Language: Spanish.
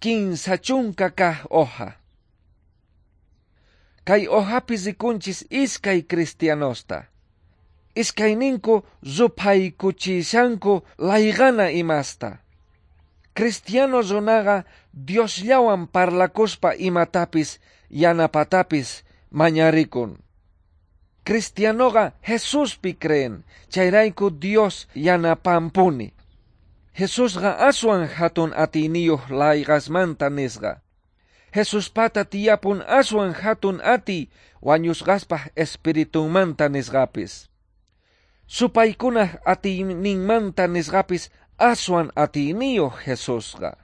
kinsachunka kah hoja. Kay hojapis rikunchis iskay cristianosta. Iskayninku zupaykuchishanku laygana imasta. Cristiano runaga Diosllawan parlakuspa imatapis yanapatapis mañarikun. Cristianoga Jesuspi creen, chayrayku Dios yanapampuni. Jesusga aswan hatun atiniyuq laygasmanta nisqa. Jesuspata tiyapun aswan hatun ati wañusqaspaq espiritunmanta nisqapis. Supaykunaq atininmanta nisqapis aswan atiniyuq Jesusqa.